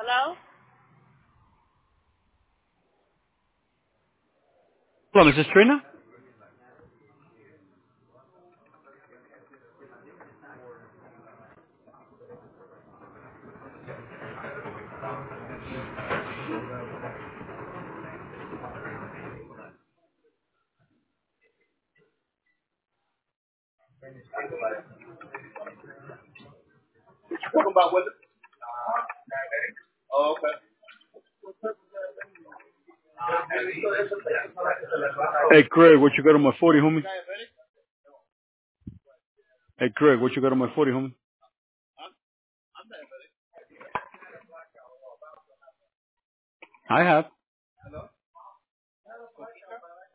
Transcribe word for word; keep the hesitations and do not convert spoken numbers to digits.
Hello? Hello, Missus Trina. Talking about what? Oh, okay. Hey, Craig, what you got on my forty, homie? Hey, Craig, what you got on my forty, homie? I have.